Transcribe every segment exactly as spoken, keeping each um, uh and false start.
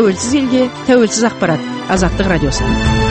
тәуелсіз елге тәуелсіз ақпарат. Азаттық радиосы.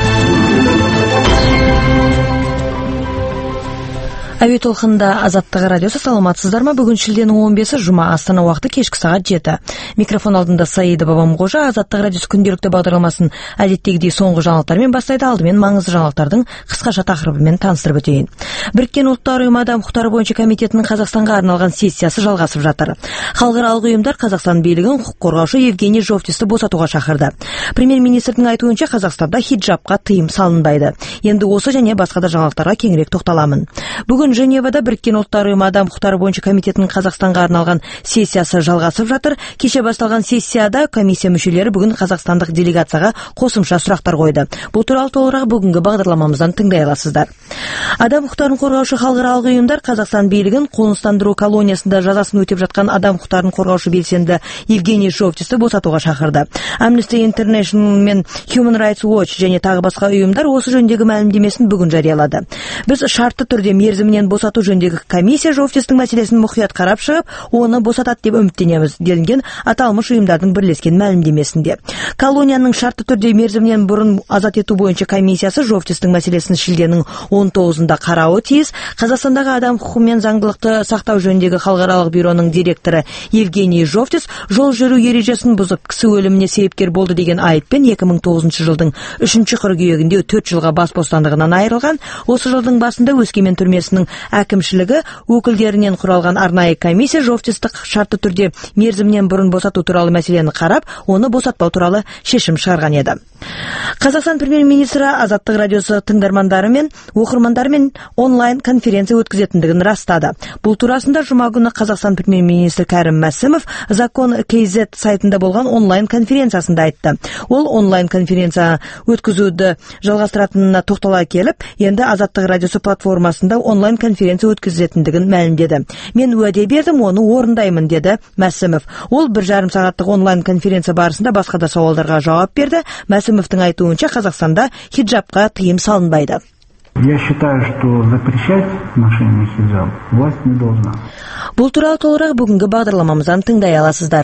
Әуе толқынында Азаттық радиосы. Саламатсыздар ма? Бүгін шілденің он бесі жұма, Астана уақыты кешкі сағат жеті. Микрофон алдында Саида Бабамқожа. Азаттық радиосы күнделікті бағдарламасын әдеттегідей соңғы жаңалықтармен бастайды. Алдымен маңызды жаңалықтардың қысқаша тақырыбымен таныстырып өтейін. Біріккен ұлттар ұйымы адам құқықтары бойынша комитетінің Қазақстанға арналған сессиясы жалғасып жатыр. Халықаралық ұйымдар Қазақстан билігін құқық қорғаушы Евгений Жовтисті босатуға шақырды. Премьер-министрдің айтуынша Қазақстанда хиджабқа тыйым салынбайды. Енді осы және басқа да жаңалықтарға кеңірек тоқталамын. Бүгін Женевада Біріккен ұлттар ұйымы адам құқықтары бойынша комитетінің Қазақстанға арналған сессиясы жалғасып жатыр. Кеше басталған сессияда комиссия мүшелері бүгін қазақстандық делегацияға қосымша сұрақтар қойды. Бұл туралы толығырақ бүгінгі бағдарламамыздан тыңдай аласыздар. Адам құқықтарын қорғаушы халықаралық ұйымдар Қазақстан билігін қоныстандыру колониясында жазасын өтеп жатқан адам құқықтарын қорғаушы белсенді Евгений Жовтисті босатуға шақырды. Amnesty International мен Human Rights Watch және тағы басқа ұйымдар осы жөніндегі мәлімдемесін бүгін жариялады. Біз шартты түрде мерзімінен босату жөніндегі комиссия Жовтистің мәселесін мұқият қарап шығып, оны босатады деп үміттенеміз, делінген аталмыш ұйымдардың бірлескен мәлімдемесінде. Колонияның шартты түрде мерзімінен бұрын азат ету бойынша комиссиясы Жовтистің мәселесін шілденің он тоғызында қарауы тиіс. Қазақстандағы адам құқығы мен заңдылықты сақтау жөніндегі халықаралық бюроның директоры Евгений Жовтис жол жүру ережесін бұзып кісі өліміне себепкер болды деген айыппен екі мың тоғызыншы жылдың үшінші қыркүйегінде төрт жылға бас бостандығынан айырылған. Осы жылдың басында Өскемен түрмесінің әкімшілігі өкілдерінен құралған арнайы комиссия Жовтисті шартты түрде мерзімінен бұрын босату туралы мәселені қарап, оны босатпау туралы шешім шығарған еді. Қазақстан премьер-министрі Азаттық радиосы тыңдармандары мен оқырмандары мен онлайн конференция өткізетіндігін растады. Бұл турасында жұма күні Қазақстан премьер-министрі Кәрім Мәсімов Закон кз сайтында болған онлайн конференциясында айтты. Ол онлайн конференция өткізуді жалғастыратынына тоқтала келіп, енді Азаттық радиосы платформасында онлайн конференция өткізетіндігін мәлімдеді. Мен уәде бердім, оны орындаймын, деді Мәсімов. Ол бір жарым сағаттық онлайн конференция барысында басқа да сауалдарға жауап берді. Мәсімовтың айтуынша Қазақстанда хиджабқа тыйым салынбайды. Я считаю, что запрещать ношение хиджаба власть не должна. Бұл туралы толығырақ бүгінгі бағдарламамыздан тыңдай аласыздар.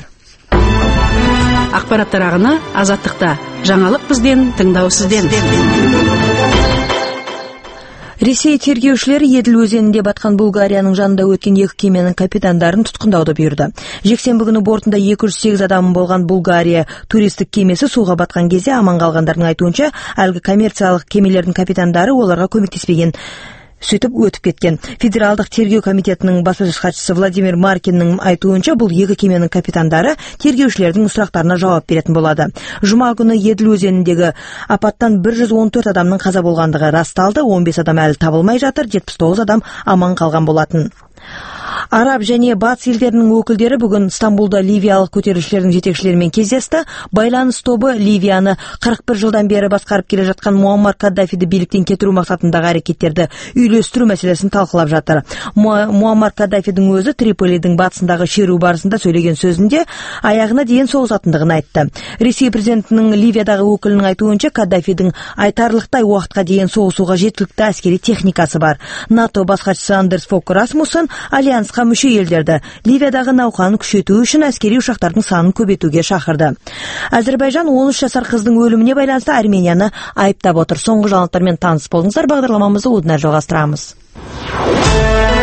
Ақпараттар ағыны Азаттықта. Жаңалық бізден, тыңдау сізден. Ресей тергеушілері Еділ өзенінде батқан Булгарияның жанында өткен екі кеменің капитандарын тұтқындауды бұйырды. Жексенбі күні бортында екі жүз сегіз адам болған Булгария туристік кемесі суға батқан кезде аман қалғандардың айтуынша, әлгі коммерциялық кемелердің капитандары оларға көмектеспеген. Сөйтіп өтіп кеткен. Федералдық тергеу комитетінің баспасөз хатшысы Владимир Маркиннің айтуынша, бұл екі кеменің капитандары тергеушілердің сұрақтарына жауап беретін болады. Жұма күні Еділ өзеніндегі апаттан бір жүз он төрт адамның қаза болғандығы расталды, он бес адам әлі табылмай жатыр, жетпіс тоғыз адам аман қалған болатын. Араб және батыс елдерінің өкілдері бүгін Стамбулда ливиялық көтерілісшілердің жетекшілерімен кездесті. Байланыс тобы Ливияны қырық бір жылдан бері басқарып келе жатқан Муаммар Каддафиді биліктен кетіру мақсатындағы әрекеттерді үйлестіру мәселесін талқылап жатыр. Муаммар Каддафидің өзі Триполидің батысындағы шеру барысында сөйлеген сөзінде аяғына дейін соғысатындығын айтты. Ресей президентінің Ливиядағы өкілінің айтуынша, Каддафидің айтарлықтай уақытқа дейін соғысуға жеткілікті әскери техникасы бар. НАТО бас хатшысы Андерс Фок Расмуссен альянсқа мүше елдерді Ливиядағы науқанын күшейту үшін әскери ұшақтардың санын көбейтуге шақырды. Әзербайжан он үш жасар қыздың өліміне байланысты Арменияны айыптап отыр. Соңғы жаңалықтармен таныс болыңыздар. Бағдарламамызды одан әрі жалғастырамыз.